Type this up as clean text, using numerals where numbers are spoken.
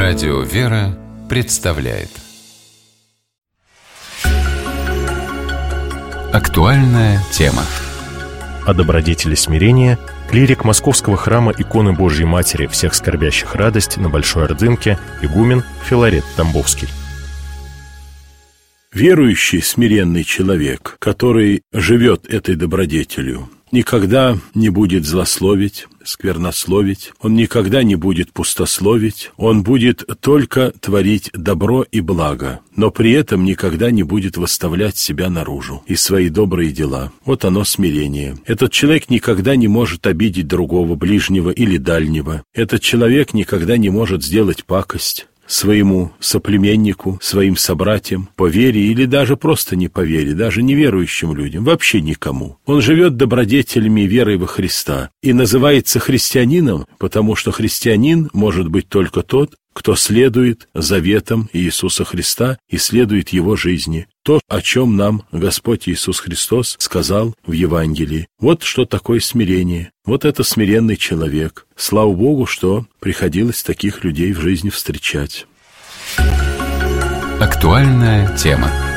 Радио «Вера» представляет актуальная тема. О добродетели смирения клирик Московского храма иконы Божьей Матери всех скорбящих радость на Большой Ордынке игумен Филарет Тамбовский. Верующий, смиренный человек, который живет этой добродетелью, никогда не будет злословить, сквернословить, он никогда не будет пустословить, он будет только творить добро и благо, но при этом никогда не будет выставлять себя наружу и свои добрые дела. Вот оно смирение. Этот человек никогда не может обидеть другого, ближнего или дальнего. Этот человек никогда не может сделать пакость своему соплеменнику, своим собратьям, по вере или даже просто не по вере, даже неверующим людям, вообще никому. Он живет добродетелями и верой во Христа и называется христианином, потому что христианин может быть только тот, кто следует заветам Иисуса Христа и следует Его жизни. То, о чем нам Господь Иисус Христос сказал в Евангелии. Вот что такое смирение. Вот это смиренный человек. Слава Богу, что приходилось таких людей в жизни встречать. Актуальная тема.